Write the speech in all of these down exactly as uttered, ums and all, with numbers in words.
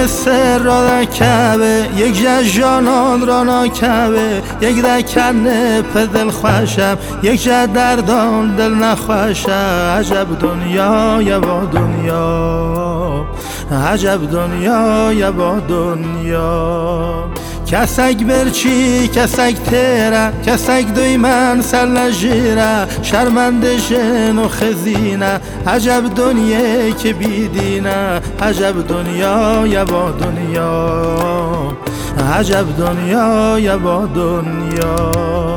سر را نکبه یک جانان را نکبه یک رکن پدل خوشم یک دردان دل نخوشم عجب دنیا یا با دنیا عجب دنیا یا با دنیا کسک برچی کسک تیره کسک دوی من سل نجیره شرمنده جن و خزینه عجب دنیا که بیدینه عجب دنیا یا با دنیا عجب دنیا یا با دنیا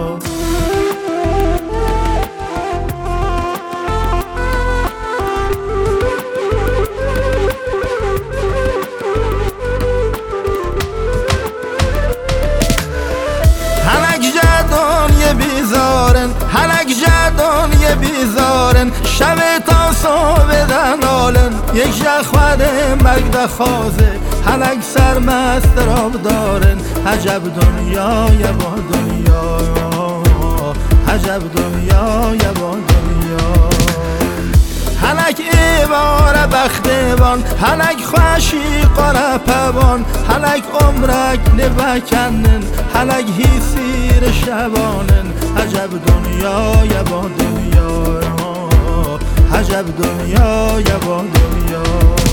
بیزارن هلک جدان یه بیزارن شب تا صبح دنالن یک جخور مگد خازه هلک سرمست راب دارن عجب دنیا یا با دنیا عجب دنیا یا با دنیا هلک ایوار بختبان هلک خوشی قره پبان هلک عمرک نبکنن هلک هیسیر شبانن عجب دنیا یا با دنیا عجب دنیا یا با دنیا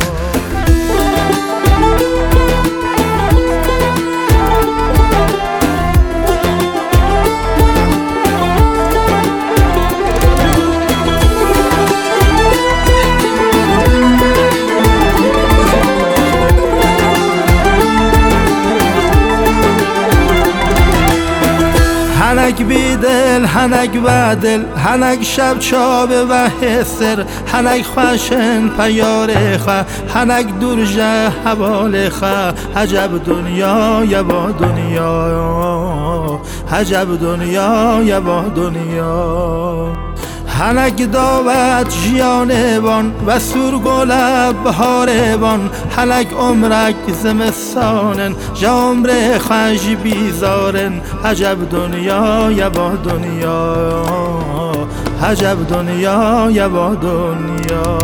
هنک بیدل هنک بدل هنک شب چابه و حسر هنک خوشن پیاره خوا هنک درجه حوال خوا عجب دنیا یا با دنیا عجب دنیا یا با دنیا هنک داوت جیانبان و سورگلب بهاربان هنک عمرک زمستانن جامر خوش بیزارن عجب دنیا یا با دنیا عجب دنیا یا با دنیا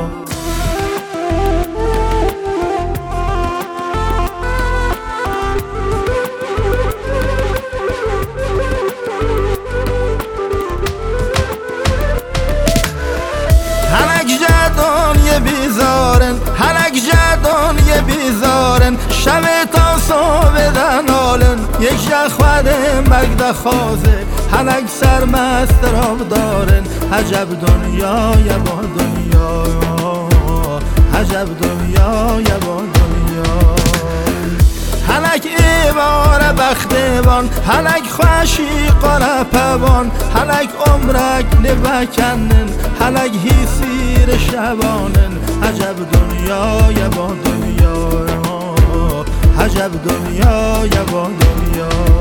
بیزارن هلک جدان یه بیزارن شب تا صبح دنالن یک جخور مگد خازه هلک سرمست راب دارن عجب دنیا یا با دنیا عجب دنیا یا با دنیا هلک ایوار بختبان هلک خوشی قره پبان هلک عمرک نبکنن هلک هیسیر شبانن عجب دنیا یا با دنیا عجب دنیا یا با دنیا